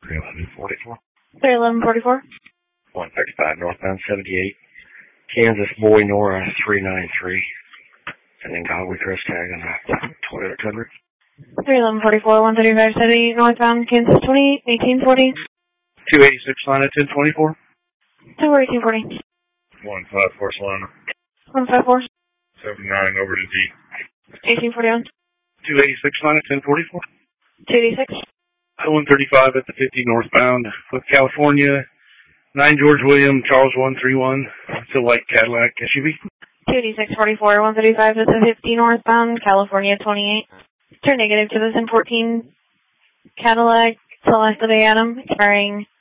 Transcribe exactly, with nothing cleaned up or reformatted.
three eleven forty-four. three eleven forty-four. one thirty-five northbound seventy-eight. Kansas Boy Nora three nine three. And then Galway Crest tag on a Toyota Tundra. three eleven forty-four, one thirty-five seventy-eight northbound Kansas twenty-eight, eighteen forty. two eighty-six line at ten twenty-four. two eighteen forty. one fifty-four Solana. one fifty-four. seventy-nine over to D. eighteen forty-one. two eighty-six line at ten forty-four. two eighty-six. one thirty-five at the fifty northbound with California. nine George William, Charles one three one. It's a white Cadillac S U V. two eighty-six forty-four, one thirty-five at the fifty northbound, California twenty-eight. Turn negative to the ten fourteen Cadillac Celeste Bay Adam, carrying